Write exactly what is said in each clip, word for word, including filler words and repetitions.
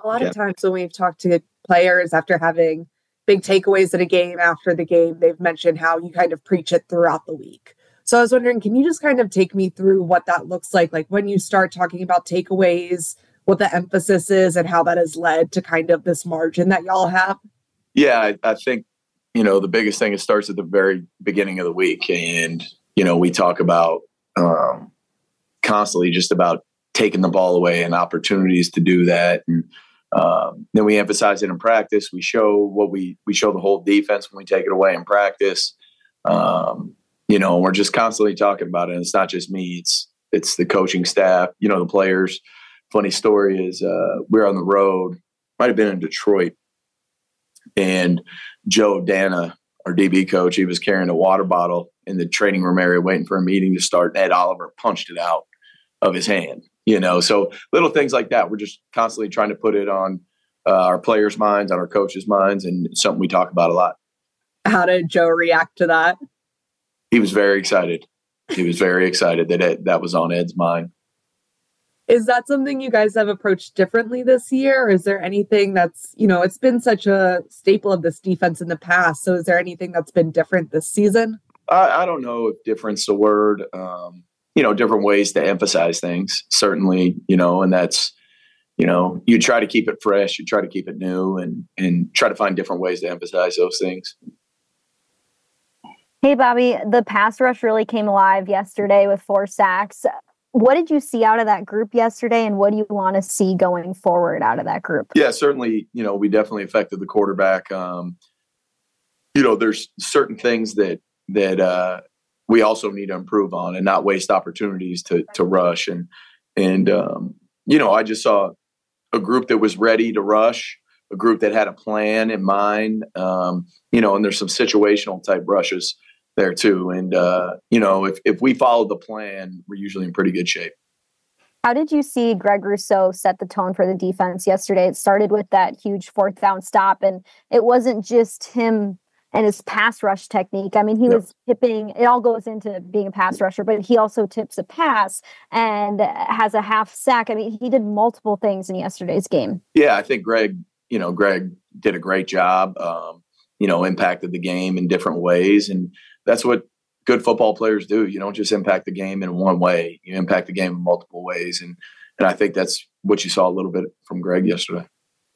A lot of times when we've talked to players after having big takeaways at a game after the game, they've mentioned how you kind of preach it throughout the week. So I was wondering, can you just kind of take me through what that looks like? Like when you start talking about takeaways, what the emphasis is and how that has led to kind of this margin that y'all have? Yeah, I, I think, you know, the biggest thing, it starts at the very beginning of the week. And, you know, we talk about um, constantly just about taking the ball away and opportunities to do that. And um, then we emphasize it in practice. We show what we, we show the whole defense when we take it away in practice. Um, you know, we're just constantly talking about it. And it's not just me, it's, it's the coaching staff, you know, the players. Funny story is uh, we we're on the road, might have been in Detroit, and Joe Dana, our D B coach, he was carrying a water bottle in the training room area waiting for a meeting to start. Ed Oliver punched it out of his hand, you know. So little things like that. We're just constantly trying to put it on uh, our players' minds, on our coaches' minds, and it's something we talk about a lot. How did Joe react to that? He was very excited. He was very excited that it, that was on Ed's mind. Is that something you guys have approached differently this year? Or is there anything that's, you know, it's been such a staple of this defense in the past. So is there anything that's been different this season? I, I don't know if different's the word. Um, you know, different ways to emphasize things, certainly, you know, and that's, you know, you try to keep it fresh, you try to keep it new, and and try to find different ways to emphasize those things. Hey, Bobby, the pass rush really came alive yesterday with four sacks. What did you see out of that group yesterday, and what do you want to see going forward out of that group? Yeah, certainly, you know, we definitely affected the quarterback. Um, you know, there's certain things that that uh, we also need to improve on and not waste opportunities to to rush. And, and um, you know, I just saw a group that was ready to rush, a group that had a plan in mind, um, you know, and there's some situational type rushes there too. And, uh, you know, if, if we follow the plan, we're usually in pretty good shape. How did you see Greg Rousseau set the tone for the defense yesterday? It started with that huge fourth down stop, and it wasn't just him and his pass rush technique. I mean, he yep. was tipping, it all goes into being a pass rusher, but he also tips a pass and has a half sack. I mean, he did multiple things in yesterday's game. Yeah, I think Greg, you know, Greg did a great job, um, you know, impacted the game in different ways. And that's what good football players do. You don't just impact the game in one way. You impact the game in multiple ways. And and I think that's what you saw a little bit from Greg yesterday.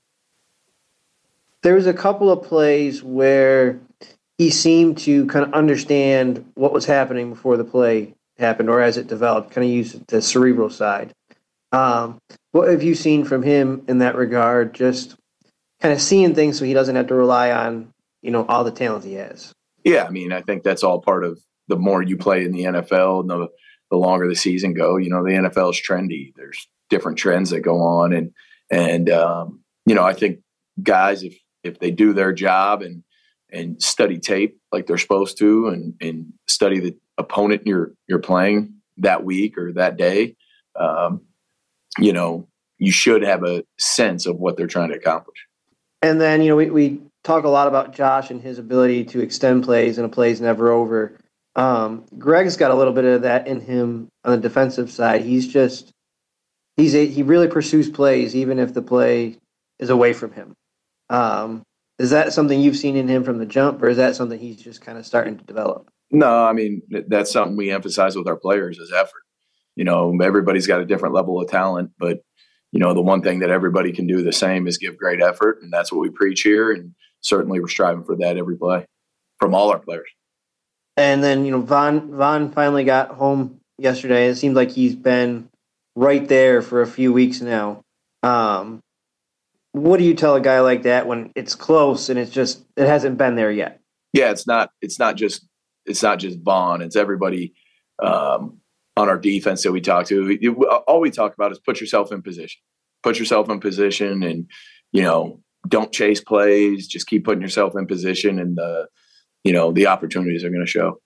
There was a couple of plays where he seemed to kind of understand what was happening before the play happened or as it developed, kind of use the cerebral side. Um, what have you seen from him in that regard, just kind of seeing things so he doesn't have to rely on, you know, all the talent he has? Yeah, I mean, I think that's all part of the more you play in the N F L and the, the longer the season go. You know, the N F L is trendy. There's different trends that go on. And, and um, you know, I think guys, if if they do their job and and study tape like they're supposed to and, and study the opponent you're, you're playing that week or that day, um, you know, you should have a sense of what they're trying to accomplish. And then, you know, we, we talk a lot about Josh and his ability to extend plays and a play's never over. Um, Greg's got a little bit of that in him on the defensive side. He's just, he's a, he really pursues plays even if the play is away from him. Um, is that something you've seen in him from the jump, or is that something he's just kind of starting to develop? No, I mean, that's something we emphasize with our players is effort. You know, everybody's got a different level of talent, but, you know, the one thing that everybody can do the same is give great effort, and that's what we preach here, and certainly we're striving for that every play from all our players. And then, you know, Von, Von finally got home yesterday. It seems like he's been right there for a few weeks now. Um, what do you tell a guy like that when it's close and it's just, it hasn't been there yet? Yeah, it's not, it's not just, it's not just Von. It's everybody um, on our defense that we talk to. It, all we talk about is put yourself in position, put yourself in position and, you know, don't chase plays, just keep putting yourself in position and the, you know, the opportunities are going to show.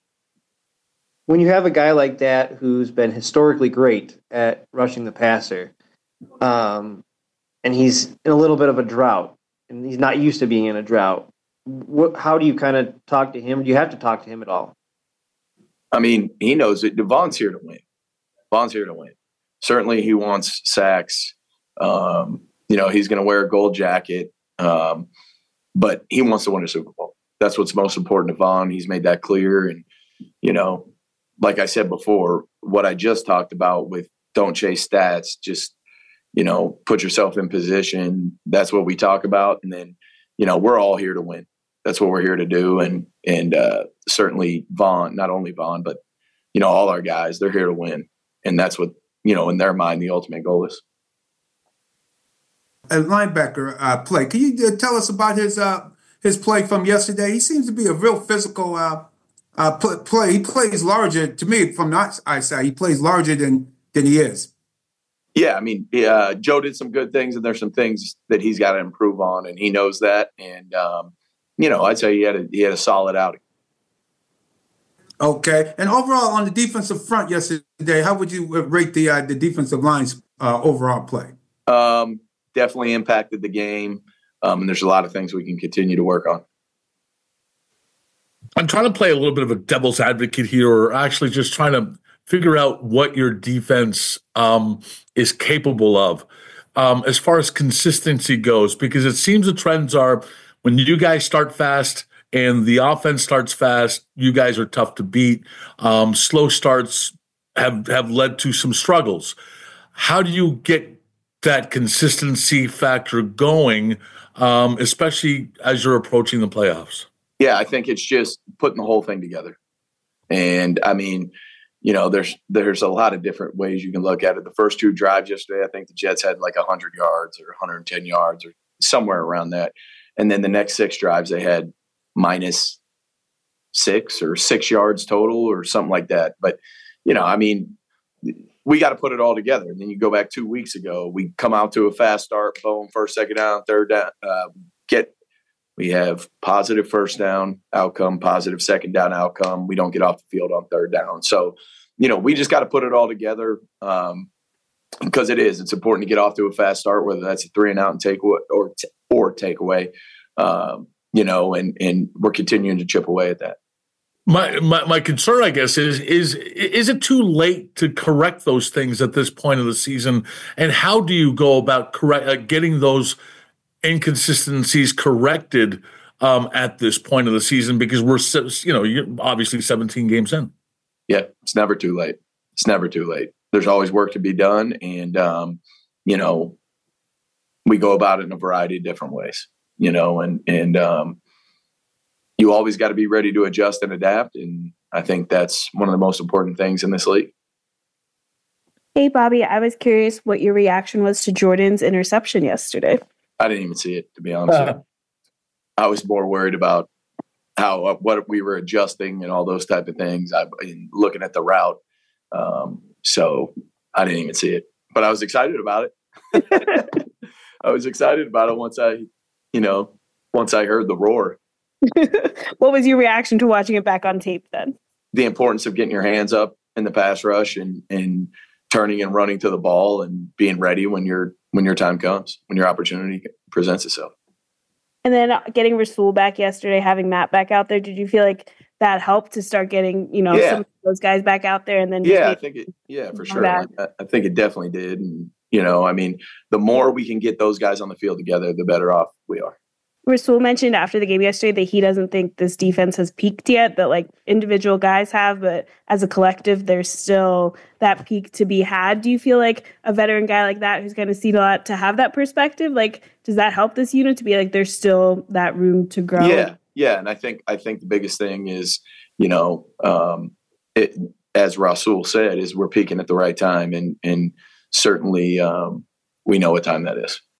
When you have a guy like that who's been historically great at rushing the passer, um, and he's in a little bit of a drought, and he's not used to being in a drought, what, how do you kind of talk to him? Do you have to talk to him at all? I mean, he knows that Von's here to win. Von's here to win. Certainly he wants sacks. Um, You know, he's going to wear a gold jacket, um, but he wants to win a Super Bowl. That's what's most important to Von. He's made that clear. And, you know, like I said before, what I just talked about with don't chase stats, just, you know, put yourself in position. That's what we talk about. And then, you know, we're all here to win. That's what we're here to do. And, and uh, certainly Von, not only Von, but, you know, all our guys, they're here to win. And that's what, you know, in their mind, the ultimate goal is. A linebacker uh, play. Can you uh, tell us about his uh, his play from yesterday? He seems to be a real physical uh, uh, play. He plays larger, to me, from the eyesight. He plays larger than than he is. Yeah, I mean, uh, Joe did some good things, and there's some things that he's got to improve on, and he knows that. And um, you know, I'd say he had a he had a solid outing. Okay, and overall on the defensive front yesterday, how would you rate the uh, the defensive line's uh, overall play? Um, definitely impacted the game, um, and there's a lot of things we can continue to work on. I'm trying to play a little bit of a devil's advocate here, or actually just trying to figure out what your defense um, is capable of um, as far as consistency goes, because it seems the trends are when you guys start fast and the offense starts fast, you guys are tough to beat. Um, slow starts have, have led to some struggles. How do you get that consistency factor going, um, especially as you're approaching the playoffs? Yeah, I think it's just putting the whole thing together. And I mean, you know, there's there's a lot of different ways you can look at it. The first two drives yesterday, I think the Jets had like one hundred yards or one hundred ten yards or somewhere around that. And then the next six drives, they had minus six or six yards total or something like that. But, you know, I mean, we got to put it all together. And then you go back two weeks ago, we come out to a fast start, boom, first, second down, third down, uh, get, we have positive first down outcome, positive second down outcome. We don't get off the field on third down. So, you know, we just got to put it all together um, because it is, it's important to get off to a fast start, whether that's a three and out and take away or, t- or take away, um, you know, and, and we're continuing to chip away at that. My, my my concern, I guess, is is is it too late to correct those things at this point of the season? And how do you go about correct uh, getting those inconsistencies corrected um, at this point of the season? Because we're, you know, you're obviously seventeen games in. Yeah, it's never too late. It's never too late. There's always work to be done, and um, you know, we go about it in a variety of different ways. You know, and and um, you always got to be ready to adjust and adapt. And I think that's one of the most important things in this league. Hey, Bobby, I was curious what your reaction was to Jordan's interception yesterday. I didn't even see it, to be honest uh, with you. I was more worried about how, uh, what we were adjusting and all those type of things. I and looking at the route. Um, so I didn't even see it, but I was excited about it. I was excited about it once I, you know, once I heard the roar. What was your reaction to watching it back on tape then? The importance of getting your hands up in the pass rush and, and turning and running to the ball and being ready when your when your time comes, when your opportunity presents itself. And then getting Rasul back yesterday, having Matt back out there, did you feel like that helped to start getting, you know, yeah. some of those guys back out there? And then yeah, I think it, yeah, for sure. I, I think it definitely did. And, you know, I mean, the more we can get those guys on the field together, the better off we are. Rasul mentioned after the game yesterday that he doesn't think this defense has peaked yet, that like individual guys have, but as a collective, there's still that peak to be had. Do you feel like a veteran guy like that who's going to see a lot to have that perspective? Like, does that help this unit to be like, there's still that room to grow? Yeah. Yeah. And I think, I think the biggest thing is, you know, um, it, as Rasul said, is we're peaking at the right time. And, and certainly um, we know what time that is.